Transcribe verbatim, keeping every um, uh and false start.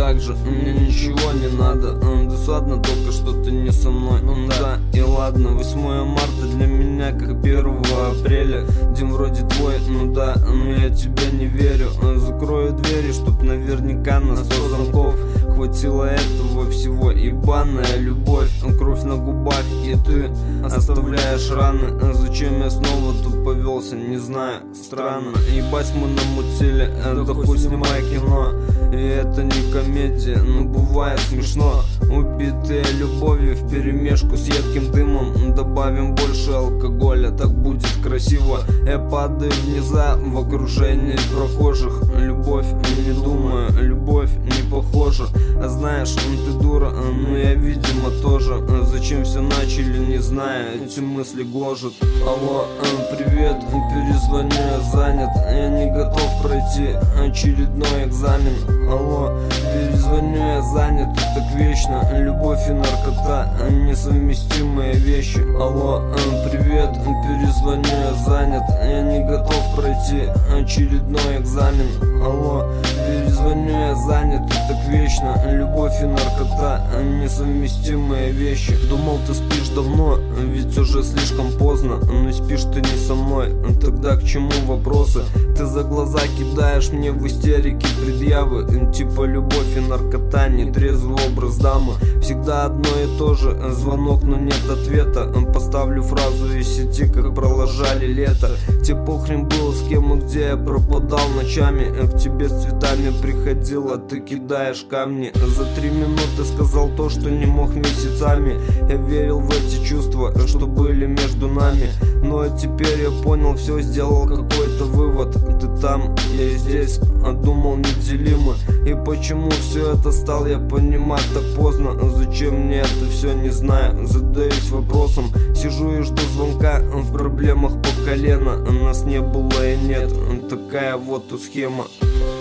так же, мне ничего не надо. Досадно только, что ты не со мной. Да, и ладно, восьмое марта для меня как первого апреля. День вроде твой, ну да, но я тебе не верю. Закрою двери, чтоб наверняка на сто замков хватило этого всего. Ебаная любовь, кровь на губах, и ты оставляешь раны. Зачем я снова тут повелся, не знаю, странно. Ебать мы намутили, да хуй снимай кино. И это не комедия, но бывает смешно. Убитые любовью вперемешку с едким дымом. Добавим больше алкоголя, так будет красиво. Я падаю вниза в окружении прохожих. Любовь, не думаю, любовь не похожа. А знаешь, ты дура, ну я видимо тоже. Зачем все начали, не знаю, эти мысли гложат. Алло, привет, перезвоню, я занят. Я не готов пройти очередной экзамен. Алло, перезвоню, я занят, и так вечно. Любовь и наркота, несовместимые вещи. Алло, привет, перезвоню, я занят. Я не готов пройти очередной экзамен. Алло, перезвоню, я занят, и так вечно. Любовь и наркота, несовместимые вещи. Думал, ты спишь давно, ведь уже слишком поздно. Но спишь ты не со мной, тогда к чему вопросы? Ты за глаза кидаешь мне в истерике предъявы. Типа любовь и наркота, нетрезвый образ дамы. Всегда одно и то же, звонок, но нет ответа. Поставлю фразу из сети, как проложали лето. Тебе похрен было, с кем и где я пропадал ночами. К тебе с цветами приходил, а ты кидаешь камни. За три минуты сказал то, что не мог месяцами. Я верил в эти чувства, что были между нами. Но теперь я понял все, сделал какой-то вывод. Ты там, я здесь, а думал неделимо. И почему все это стал я понимать так поздно? Зачем мне это все, не знаю, задаюсь вопросом. Сижу и жду звонка, в проблемах по колено. Нас не было и нет, такая вот и схема.